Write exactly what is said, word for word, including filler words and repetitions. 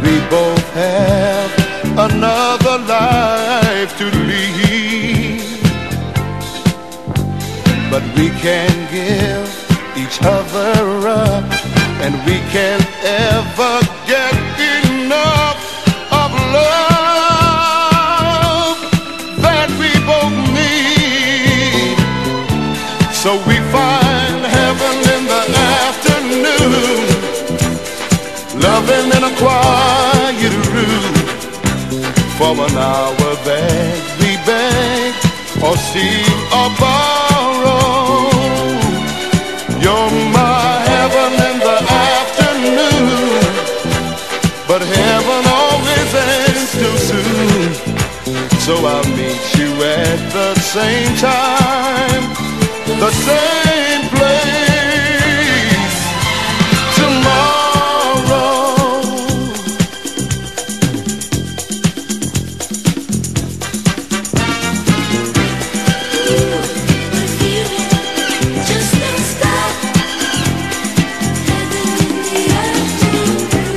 we both have another life to lead, but we can't give each other up, and we can't ever get enough of love that we both need. So we find heaven in the afternoon, loving in a quiet room. For an hour beg, we beg, or steal or borrow. You're my heaven in the afternoon, but heaven always ends too soon. So I'll meet you at the same time, the same